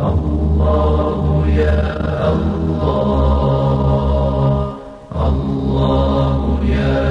الله يا الله، الله يا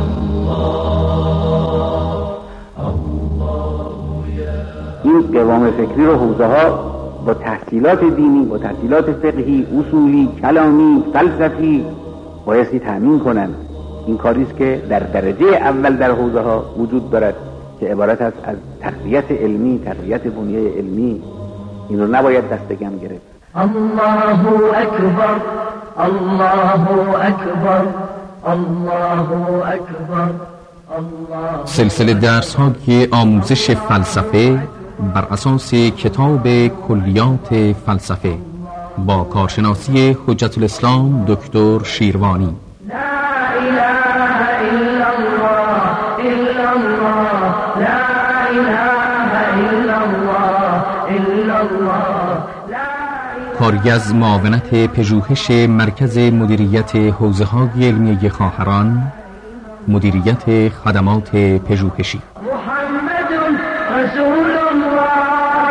الله، الله يا. این قوام فکری رو حوزه ها با تحصیلات دینی، با تحصیلات فقهی، اصولی، کلامی، فلسفی بایستی تأمین کنند. این کاریست که در درجه اول در حوزه ها وجود دارد که عبارت است از تقویت علمی، تقویت بنیه علمی. این رو نباید دست کم گرفت. الله اکبر، الله اکبر، الله اکبر. سلسله درس های آموزش فلسفه بر اساس کتاب کلیات فلسفه با کارشناسی حجت الاسلام دکتر شیروانی. لا اله الا الله، الا الله، لا اله الا الله، الا الله. کاری از معاونت پژوهش مرکز مدیریت حوزه های علمی خواهران، مدیریت خدمات پژوهشی. محمد رسول الله،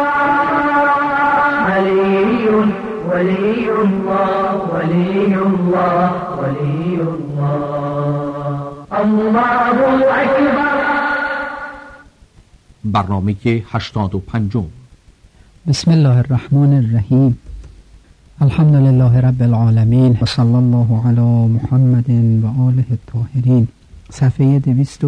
علی ولی الله، ولی الله، ولی الله. الله اکبر. برنامه 85. بسم الله الرحمن الرحیم. الحمد لله رب العالمین و صلی الله علی محمد و آله الطاهرین. صفحه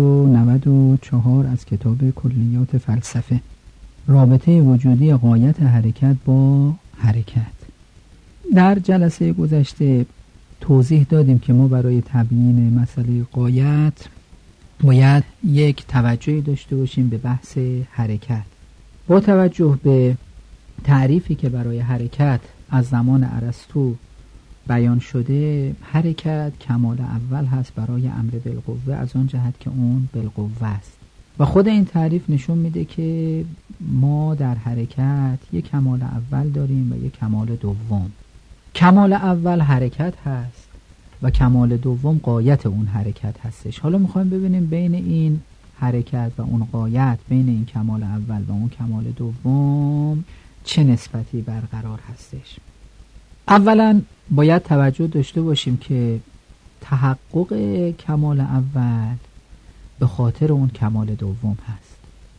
294 از کتاب کلیات فلسفه. رابطه وجودی غایت حرکت با حرکت. در جلسه گذشته توضیح دادیم که ما برای تبیین مسئله غایت باید یک توجهی داشته باشیم به بحث حرکت. با توجه به تعریفی که برای حرکت از زمان ارسطو بیان شده، حرکت کمال اول هست برای امر بالقوه، از آن جهت که اون بالقوه است. و خود این تعریف نشون میده که ما در حرکت یک کمال اول داریم و یک کمال دوم. کمال اول حرکت هست و کمال دوم غایت اون حرکت هستش. حالا میخوایم ببینیم بین این حرکت و اون غایت، بین این کمال اول و اون کمال دوم چه نسبتی برقرار هستش. اولا باید توجه داشته باشیم که تحقق کمال اول به خاطر اون کمال دوم هست.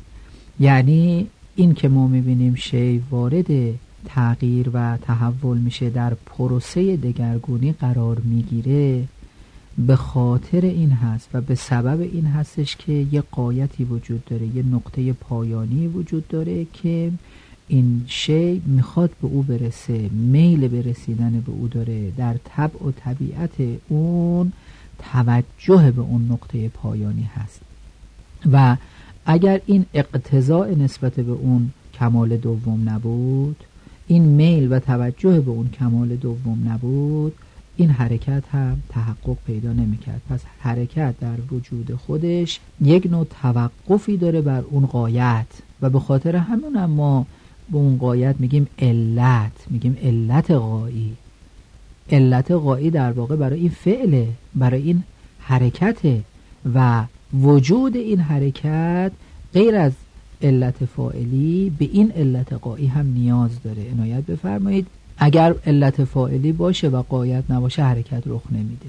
یعنی این که ما میبینیم شی وارد تغییر و تحول میشه، در پروسه دگرگونی قرار میگیره، به خاطر این هست و به سبب این هستش که یه غایتی وجود داره، یه نقطه پایانی وجود داره که این شی میخواد به او برسه، میل به رسیدن به او داره. در طبع و طبیعت اون توجه به اون نقطه پایانی هست و اگر این اقتضاء نسبت به اون کمال دوم نبود، این میل و توجه به اون کمال دوم نبود، این حرکت هم تحقق پیدا نمی‌کرد. پس حرکت در وجود خودش یک نوع توقفی داره بر اون غایت و به خاطر همون هم ما به اون غایت میگیم علت، میگیم علت غایی. علت غایی در واقع برای این فعله، برای این حرکته و وجود این حرکت غیر از علت فاعلی به این علت غایی هم نیاز داره. عنایت بفرمایید اگر علت فاعلی باشه و غایت نباشه حرکت رخ نمیده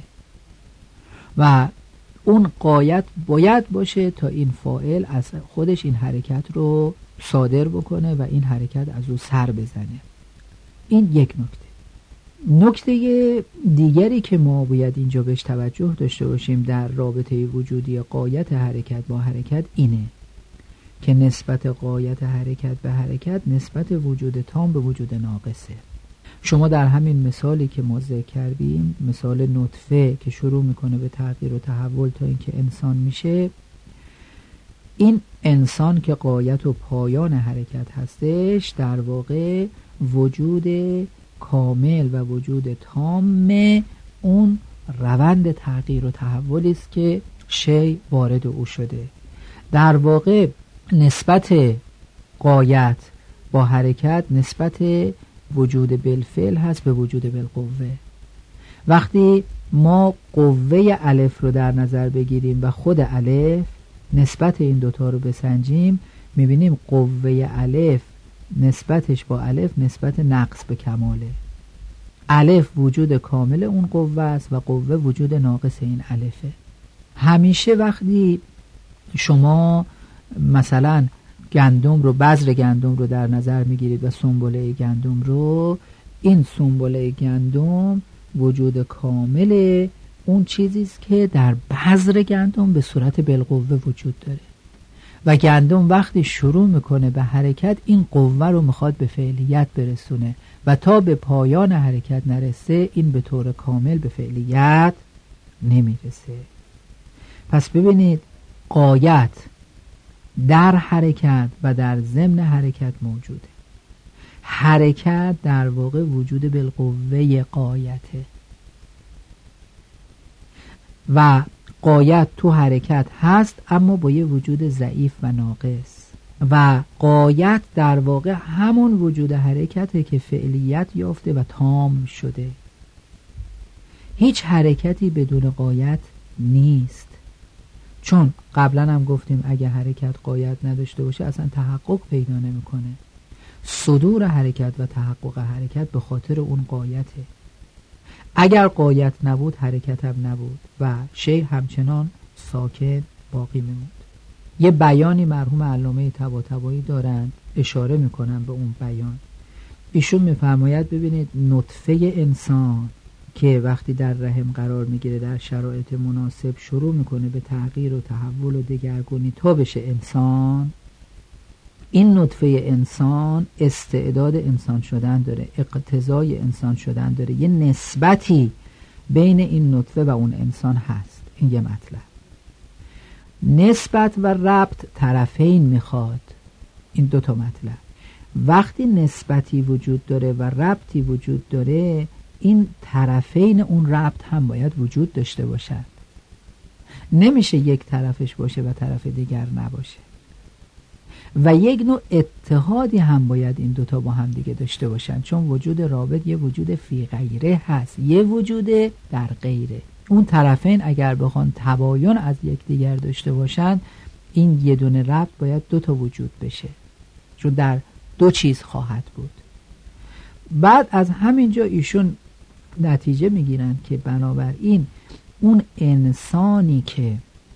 و اون غایت باید باشه تا این فاعل از خودش این حرکت رو صادر بکنه و این حرکت از او سر بزنه. این یک نکته. نکته دیگری که ما باید اینجا بهش توجه داشته باشیم در رابطه وجودی غایت حرکت با حرکت اینه که نسبت غایت حرکت به حرکت نسبت وجود تام به وجود ناقصه. شما در همین مثالی که ما ذکر کردیم، مثال نطفه که شروع میکنه به تغییر و تحول تا اینکه انسان میشه، این انسان که غایت و پایان حرکت هستش در واقع وجود کامل و وجود تام اون روند تغییر و تحولی است که شی وارد او شده. در واقع نسبت غایت با حرکت نسبت وجود بالفعل هست به وجود بالقوه. وقتی ما قوه الف رو در نظر بگیریم و خود الف، نسبت این دوتا رو بسنجیم، میبینیم قوه الف نسبتش با الف نسبت نقص به کماله. الف وجود کامل اون قوه است و قوه وجود ناقص این الفه. همیشه وقتی شما مثلا گندم رو، بذر گندم رو در نظر میگیرید و سنبله گندم رو، این سنبله گندم وجود کامل اون چیزی است که در بذر گندم به صورت بالقوه وجود داره و گندم وقتی شروع میکنه به حرکت این قوه رو میخواد به فعلیت برسونه و تا به پایان حرکت نرسه این به طور کامل به فعلیت نمیرسه. پس ببینید غایت در حرکت و در ضمن حرکت موجوده. حرکت در واقع وجود بالقوه غایته و غایت تو حرکت هست اما با یه وجود ضعیف و ناقص و غایت در واقع همون وجود حرکته که فعلیت یافته و تام شده. هیچ حرکتی بدون غایت نیست، چون قبلا هم گفتیم اگه حرکت غایت نداشته باشه اصلا تحقق پیدا نمیکنه. صدور حرکت و تحقق حرکت به خاطر اون غایته. اگر غایت نبود حرکت هم نبود و شیء همچنان ساکن باقی میموند. یه بیانی مرحوم علامه طباطبایی دارند، اشاره میکنن به اون بیان. ایشون میفرماید ببینید نطفه انسان که وقتی در رحم قرار میگیره در شرایط مناسب شروع میکنه به تغییر و تحول و دگرگونی تا بشه انسان، این نطفه انسان استعداد انسان شدن داره، اقتضای انسان شدن داره، یه نسبتی بین این نطفه و اون انسان هست. این یه مطلب. نسبت و ربط طرفین میخواد. این دوتا مطلب. وقتی نسبتی وجود داره و ربطی وجود داره، این طرفین اون ربط هم باید وجود داشته باشند. نمیشه یک طرفش باشه و طرف دیگر نباشه و یک نوع اتحادی هم باید این دوتا با هم دیگه داشته باشن، چون وجود رابط یه وجود فی غیره هست، یه وجود در غیره. اون طرفین اگر بخوان تباین از یک دیگر داشته باشن، این یه دونه ربط باید دوتا وجود بشه، چون در دو چیز خواهد بود. بعد از همینجا ایشون نتیجه میگیرن که بنابراین اون انسانی که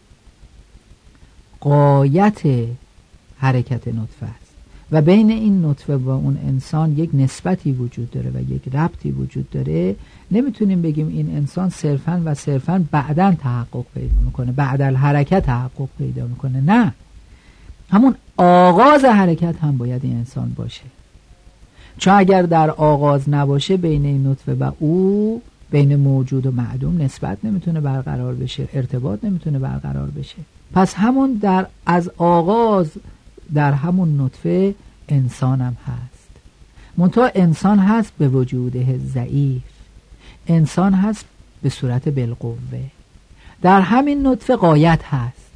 غایت حرکت نطفه است و بین این نطفه و اون انسان یک نسبتی وجود داره و یک ربطی وجود داره، نمیتونیم بگیم این انسان صرفاً بعداً تحقق پیدا میکنه، بعد الحرکت تحقق پیدا میکنه. نه، همون آغاز حرکت هم باید این انسان باشه، چون اگر در آغاز نباشه بین این نطفه و او، بین موجود و معدوم نسبت نمیتونه برقرار بشه، ارتباط نمیتونه برقرار بشه. پس همون از آغاز در همون نطفه انسان هم هست، منتها انسان هست به وجوده ضعیف، انسان هست به صورت بالقوه. در همین نطفه غایت هست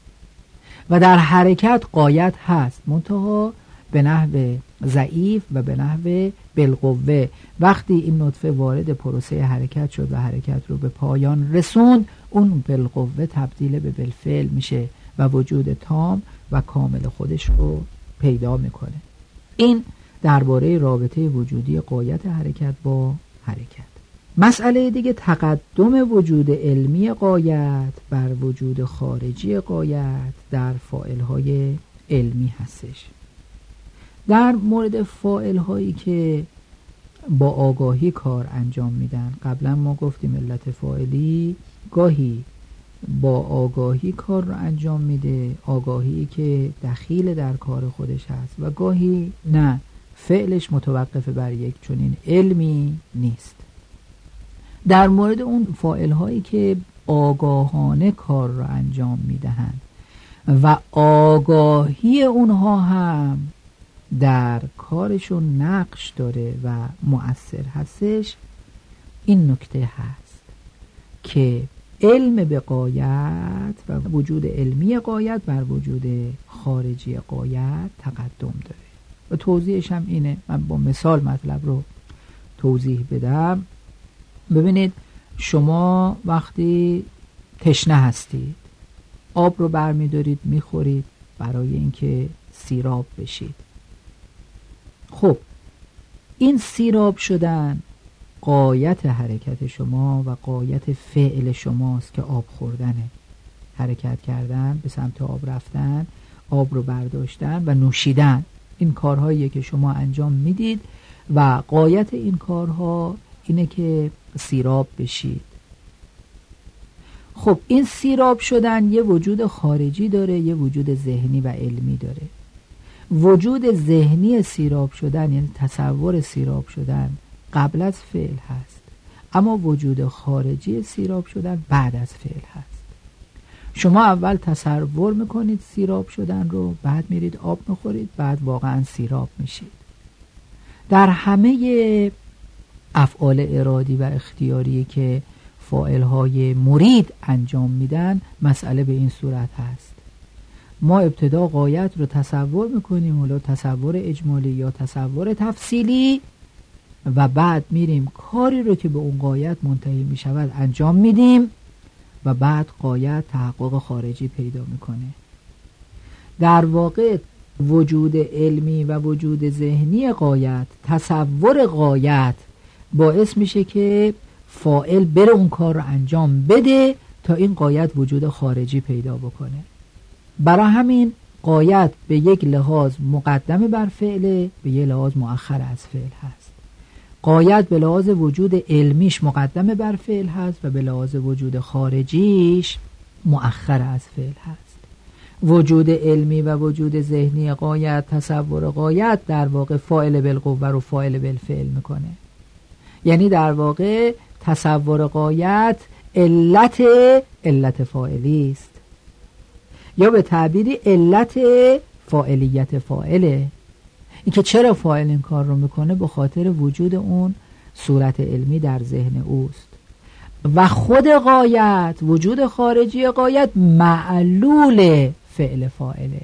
و در حرکت غایت هست، منتها به نحو ضعیف و به نحو بالقوه. وقتی این نطفه وارد پروسه حرکت شد و حرکت رو به پایان رسوند، اون بالقوه تبدیل به بالفعل میشه و وجود تام و کامل خودش رو پیدا میکنه. این درباره رابطه وجودی غایت حرکت با حرکت. مسئله دیگه تقدم وجود علمی غایت بر وجود خارجی غایت در فاعل‌های علمی هستش. در مورد فاعل‌هایی که با آگاهی کار انجام میدن، قبلا ما گفتیم علت فاعلی گاهی با آگاهی کار رو انجام میده، آگاهی که دخیل در کار خودش هست، و گاهی نه، فعلش متوقف بر یک چنین علمی نیست. در مورد اون فاعل هایی که آگاهانه کار رو انجام میدهند و آگاهی اونها هم در کارشون نقش داره و مؤثر هستش، این نکته هست که علم به غایت و وجود علمی غایت بر وجود خارجی غایت تقدم داره و توضیحش هم اینه. من با مثال مطلب رو توضیح بدم. ببینید، شما وقتی تشنه هستید آب رو برمی‌دارید میخورید برای اینکه سیراب بشید. خب این سیراب شدن غایت حرکت شما و غایت فعل شماست که آب خوردنه، حرکت کردن، به سمت آب رفتن، آب رو برداشتن و نوشیدن. این کارهاییه که شما انجام میدید و غایت این کارها اینه که سیراب بشید. خب این سیراب شدن یه وجود خارجی داره، یه وجود ذهنی و علمی داره. وجود ذهنی سیراب شدن یعنی تصور سیراب شدن قبل از فعل هست، اما وجود خارجی سیراب شدن بعد از فعل هست. شما اول تصور میکنید سیراب شدن رو، بعد میرید آب میخورید، بعد واقعا سیراب میشید. در همه افعال ارادی و اختیاری که فاعلهای مرید انجام میدن مسئله به این صورت هست. ما ابتدا غایت رو تصور میکنیم، حالا تصور اجمالی یا تصور تفصیلی، و بعد میریم کاری رو که به اون غایت منتهی میشود انجام میدیم و بعد غایت تحقق خارجی پیدا میکنه. در واقع وجود علمی و وجود ذهنی غایت، تصور غایت باعث میشه که فاعل بره اون کار رو انجام بده تا این غایت وجود خارجی پیدا بکنه. برای همین غایت به یک لحاظ مقدم بر فعله، به یک لحاظ مؤخر از فعل هست. غایت به لحاظ وجود علمیش مقدم بر فعل هست و به لحاظ وجود خارجیش مؤخر از فعل هست. وجود علمی و وجود ذهنی غایت، تصور غایت در واقع فاعل بالقوه رو فاعل بالفعل میکنه. یعنی در واقع تصور غایت علت فاعلی است، یا به تعبیری علت فاعلیت فاعله. این که چرا فاعل این کار رو میکنه به خاطر وجود اون صورت علمی در ذهن اوست. و خود غایت، وجود خارجی غایت معلول فعل فاعله.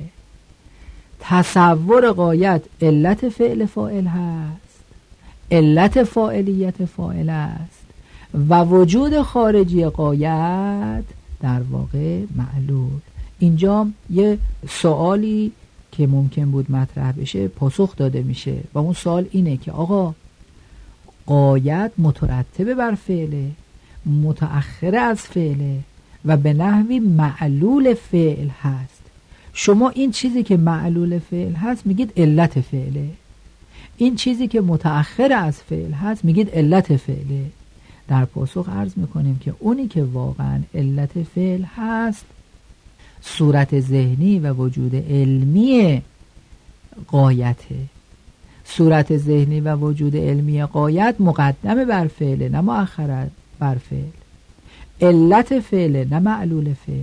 تصور غایت علت فعل فاعل هست، علت فاعلیت فاعل است، و وجود خارجی غایت در واقع معلول. اینجا یه سوالی که ممکن بود مطرح بشه پاسخ داده میشه و اون سوال اینه که آقا غایت مترتب بر فعله، متأخر از فعله و به نحوی معلول فعل هست. شما این چیزی که معلول فعل هست میگید علت فعله، این چیزی که متأخر از فعل هست میگید علت فعله. در پاسخ عرض میکنیم که اونی که واقعا علت فعل هست صورت ذهنی و وجود علمی غایته. صورت ذهنی و وجود علمی غایت مقدم بر فعل نه مؤخر بر فعل، علت فعل نه معلول فعل.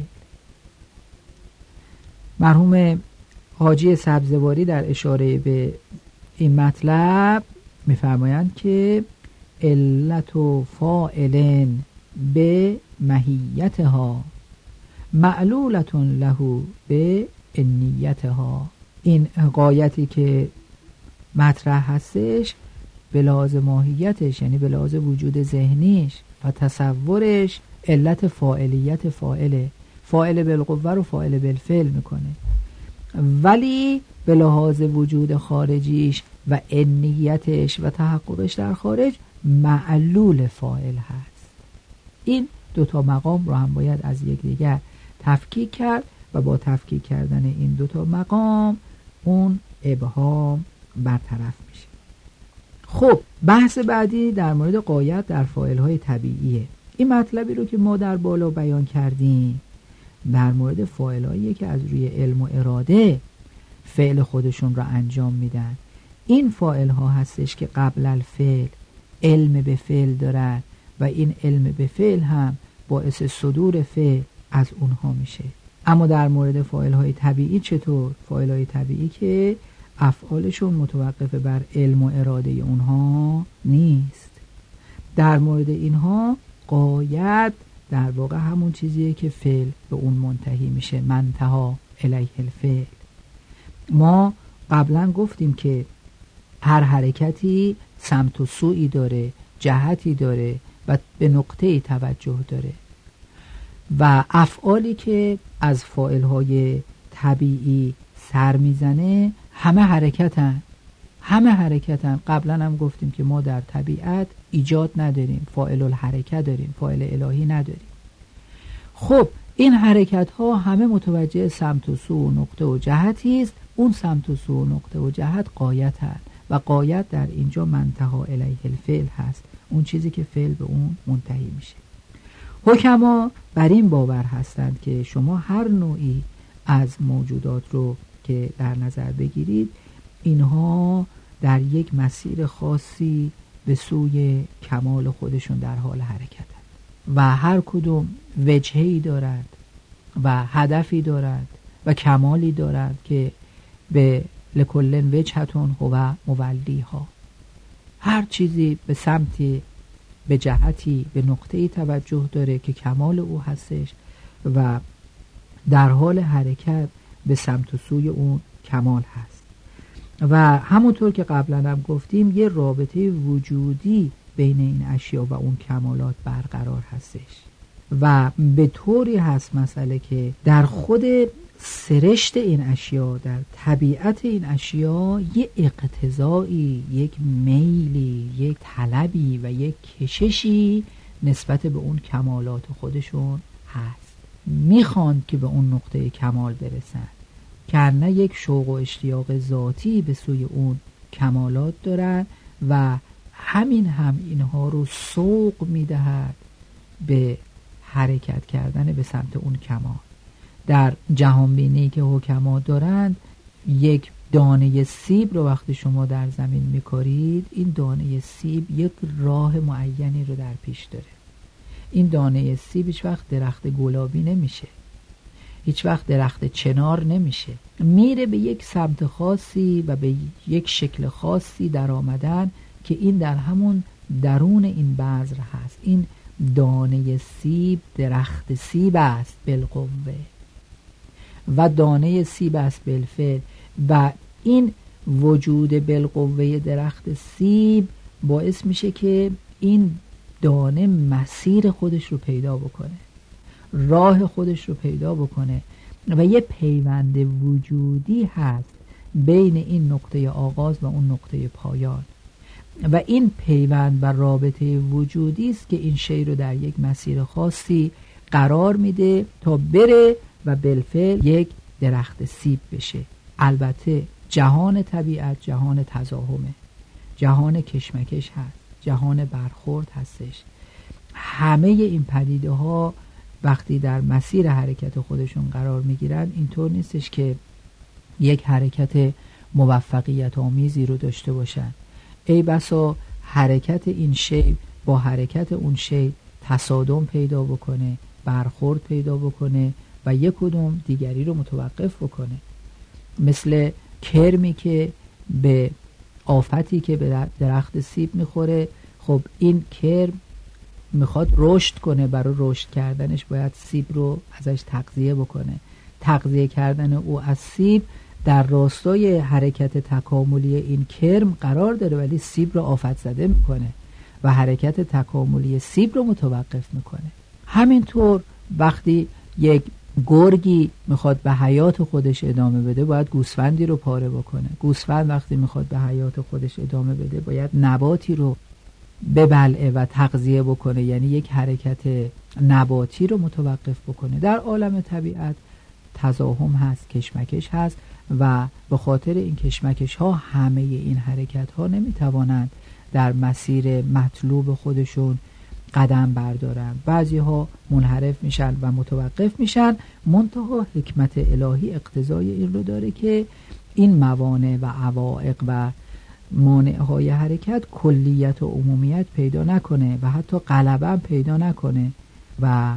مرحوم حاجی سبزواری در اشاره به این مطلب میفرمایند که علت و فاعل به ماهیتها معلولتون له به نیتها. این غایتی که مطرح هستش به لحاظ ماهیتش یعنی به لحاظ وجود ذهنیش و تصورش علت فاعلیت فاعله، فاعل بالقوه رو فاعل بالفعل میکنه، ولی به لحاظ وجود خارجیش و نیتش و تحققش در خارج معلول فاعل هست. این دوتا مقام رو هم باید از یکدیگر تفکیک کرد و با تفکیک کردن این دوتا مقام اون ابهام برطرف میشه. خب بحث بعدی در مورد غایت در فاعل‌های طبیعیه. این مطلبی رو که ما در بالا بیان کردیم در مورد فاعل‌هایی که از روی علم و اراده فعل خودشون رو انجام میدن. این فاعل‌ها هستش که قبل الفعل علم به فعل دارن و این علم به فعل هم باعث صدور فعل از اونها میشه. اما در مورد فاعل‌های طبیعی چطور؟ فاعل‌های طبیعی که افعالشون متوقف بر علم و اراده اونها نیست. در مورد اینها غایت در واقع همون چیزیه که فعل به اون منتهی میشه، منتها الیه الفعل. ما قبلا گفتیم که هر حرکتی سمت و سویی داره، جهتی داره و به نقطه توجه داره و افعالی که از فاعل‌های طبیعی سر میزنه همه حرکتن، همه حرکتن. قبلا هم گفتیم که ما در طبیعت ایجاد نداریم، فاعل الحرکت داریم، فاعل الهی نداریم. خب این حرکت ها همه متوجه سمت و سو و نقطه و جهتی است. اون سمت و سو و نقطه و جهت غایت هست و غایت در اینجا منتهی الیه الفعل هست، اون چیزی که فعل به اون منتهی میشه. حکما بر این باور هستند که شما هر نوعی از موجودات رو که در نظر بگیرید، اینها در یک مسیر خاصی به سوی کمال خودشون در حال حرکت و هر کدوم وجهی دارد و هدفی دارد و کمالی دارد که به لکل وجهتون هو مولیها. هر چیزی به سمتی، به جهتی، به نقطه‌ای توجه داره که کمال او هستش و در حال حرکت به سمت و سوی اون کمال هست. و همونطور که قبلا هم گفتیم یه رابطه وجودی بین این اشیا و اون کمالات برقرار هستش و به طوری هست مسئله که در خود سرشت این اشیا، در طبیعت این اشیا، یک اقتضایی، یک میلی، یک طلبی و یک کششی نسبت به اون کمالات خودشون هست. میخواند که به اون نقطه کمال برسند، که نه یک شوق و اشتیاق ذاتی به سوی اون کمالات دارن و همین هم اینها رو سوق میدهد به حرکت کردن به سمت اون کمال. در جهانبینی که حکما دارند، یک دانه سیب رو وقتی شما در زمین میکارید، این دانه سیب یک راه معینی رو در پیش داره. این دانه سیب هیچ وقت درخت گلابی نمیشه، هیچ وقت درخت چنار نمیشه، میره به یک سمت خاصی و به یک شکل خاصی در آمدن که این در همون درون این بذر هست. این دانه سیب درخت سیب است بالقوه و دانه سیب است بالفعل و این وجود بالقوه درخت سیب باعث میشه که این دانه مسیر خودش رو پیدا بکنه، راه خودش رو پیدا بکنه و یه پیوند وجودی هست بین این نقطه آغاز و اون نقطه پایان و این پیوند و رابطه وجودی است که این شی رو در یک مسیر خاصی قرار میده تا بره و بالفعل یک درخت سیب بشه. البته جهان طبیعت جهان تزاحمه، جهان کشمکش هست، جهان برخورد هستش. همه این پدیده ها وقتی در مسیر حرکت خودشون قرار میگیرن، اینطور نیستش که یک حرکت موفقیت آمیزی رو داشته باشن. ای بسا حرکت این شی با حرکت اون شی تصادم پیدا بکنه، برخورد پیدا بکنه و یک کدوم دیگری رو متوقف بکنه. مثل کرمی که به آفتی که به درخت سیب میخوره، خب این کرم میخواد رشد کنه، برای رشد کردنش باید سیب رو ازش تغذیه بکنه. تغذیه کردن او از سیب در راستای حرکت تکاملی این کرم قرار داره، ولی سیب رو آفت زده میکنه و حرکت تکاملی سیب رو متوقف میکنه. همینطور وقتی یک گرگی میخواد به حیات خودش ادامه بده، باید گوسفندی رو پاره بکنه. گوسفند وقتی میخواد به حیات خودش ادامه بده، باید نباتی رو ببلعه و تغذیه بکنه، یعنی یک حرکت نباتی رو متوقف بکنه. در عالم طبیعت تزاحم هست، کشمکش هست و به خاطر این کشمکش ها همه این حرکت ها نمیتوانند در مسیر مطلوب خودشون قدم بردارن. بعضی ها منحرف میشن و متوقف میشن. منتها حکمت الهی اقتضای این رو داره که این موانع و عوائق و مانعهای حرکت کلیت و عمومیت پیدا نکنه و حتی غلبه پیدا نکنه و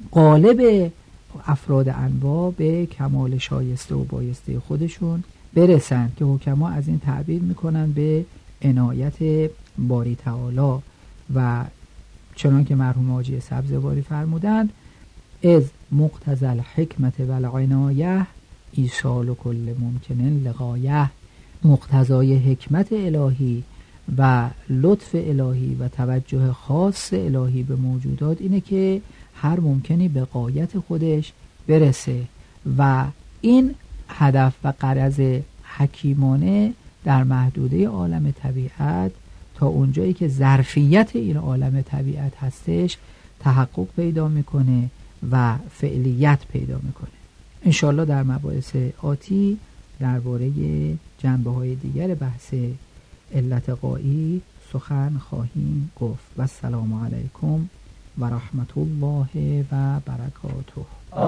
غالب افراد انواع به کمال شایسته و بایسته خودشون برسن، که حکما از این تعبیر میکنن به عنایت باری تعالی و چنان که مرحوم حاجی سبزواری فرمودند: از مقتضی الحکمت و العنایه ایصال کل ممکن لغایه. مقتضای حکمت الهی و لطف الهی و توجه خاص الهی به موجودات اینه که هر ممکنی به غایت خودش برسه و این هدف و غرض حکیمانه در محدوده عالم طبیعت تا اونجایی که ظرفیت این عالم طبیعت هستش تحقق پیدا میکنه و فعلیت پیدا میکنه. انشالله در مباحث آتی درباره جنبه‌های دیگر بحث علت غایی سخن خواهیم گفت. و السلام علیکم و رحمت الله و برکاته.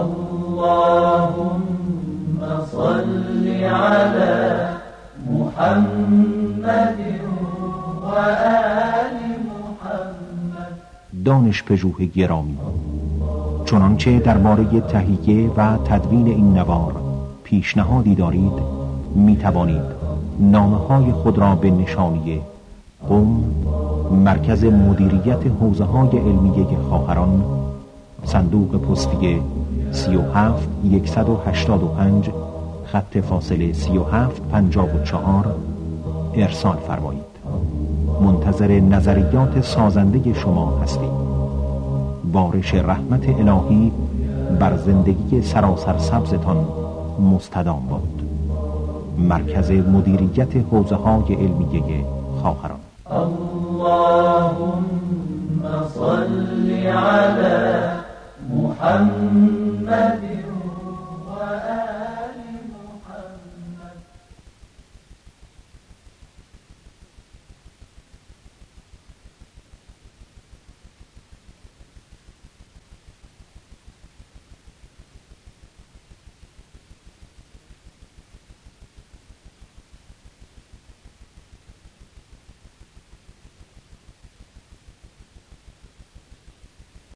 اللهم صل علی محمد و آل محمد. دانش پژوه گرامی، چنانچه درباره تهیه و تدوین این نوار پیشنهادی دارید می توانید نامه‌های خود را به نشانی قم، مرکز مدیریت حوزه‌های علمیه خواهران، صندوق پستی 37185 خط فاصله 3754 ارسال فرمایید. منتظر نظریات سازنده شما هستیم. بارش رحمت الهی بر زندگی سراسر سبزتان مستدام باد. مرکز مدیریت حوزه‌های علمیه خواهران. اللهم صل علی محمد